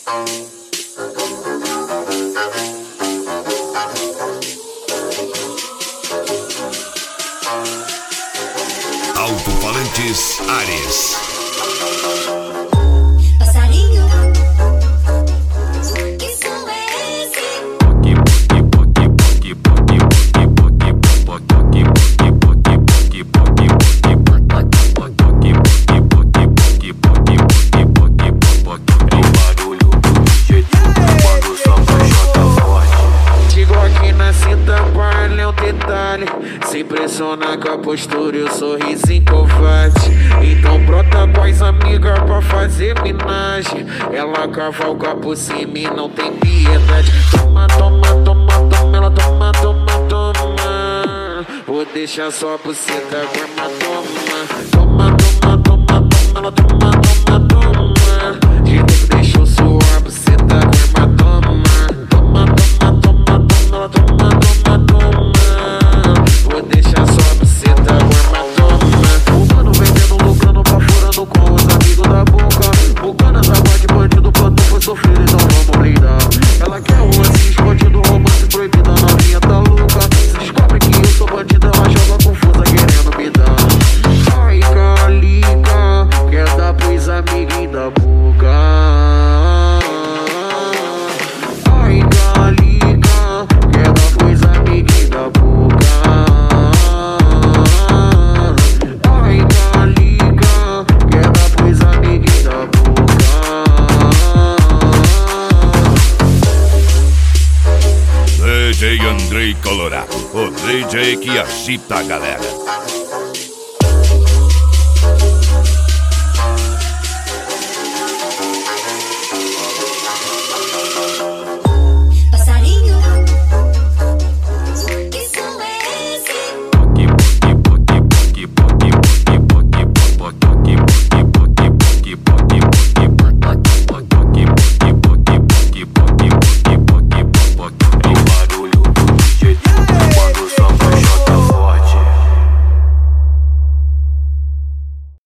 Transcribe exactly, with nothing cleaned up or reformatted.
Alto-falantes Ares. Passarinho, que som é esse? É o barulho do D J quando o samba chota forte. Digo aqui na cinta, vale é um detalhe. Se impressiona com a postura e o sorrisinho covarde. Então brota com as amigas pra fazer minagem. Ela cavalga por cima e não tem piedade. Toma, toma, toma, toma, ela toma, toma, toma. Vou deixar só por buceta guarma, toma. Toma, toma, toma, toma, ela toma, toma, toma. De novo deixou suar, buceta guarma, toma. Toma, toma, toma, toma, ela toma, toma, toma. Vou deixar só buceta guarma, toma. O mano vendendo, lucrando, baforando com os amigos da boca. Bucana da de bandido, quando foi sofrer, então vamos brindar. Ela quer o assim escondido, romance proibido, a novinha tá louca. Se descobre que eu sou bandido, ela joga confusa querendo me dar. Ai, calica, quer dar pros amiguinhos da boca. Ai, calica, quer dar pros amiguinhos da boca. Ai, calica, quer dar pros amiguinhos da boca. D J Andrei Colorado, o D J que agita a galera.